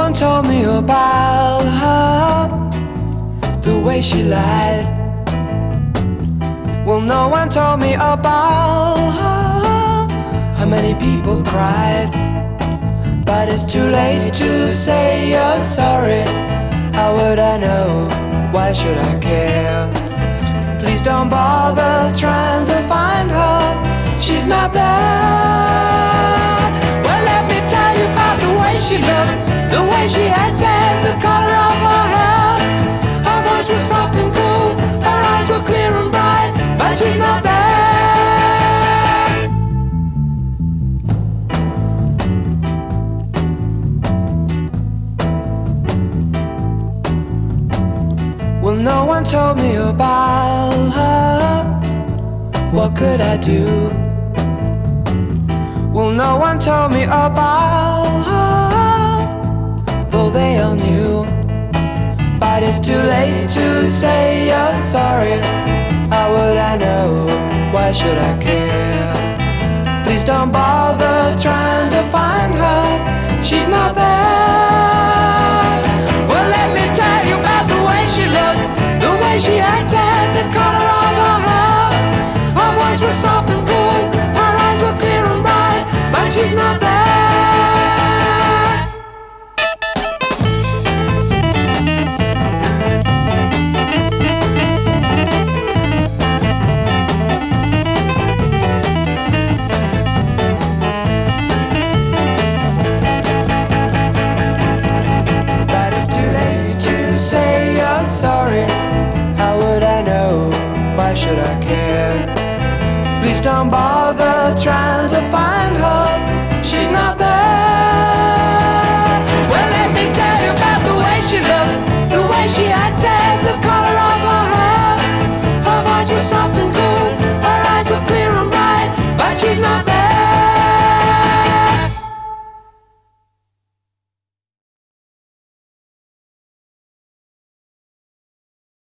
one told me about her, the way she lied. Well, no one told me about her, how many people cried. But it's too late to say you're sorry. How would I know? Why should I care? Please don't bother trying to find her. She's not there. Well, let me tell you about the way she looked, the way she acted, the color of her hair. Her voice was soft and cool, her eyes were clear and bright, but she's not there. Well, no one told me about her. What could I do? Well, no one told me about her, though they all knew. But it's too late to say you're sorry. How would I know? Why should I care? Please don't bother trying to find her. She's not there. Well, let me tell you about the way she looked, the way she acted, the color of her hair. Her voice was soft and cool, her eyes were clear and bright, but she's not there. But it's too late to say you're sorry. How would I know? Why should I care? Please don't bother trying to find her. She's not there.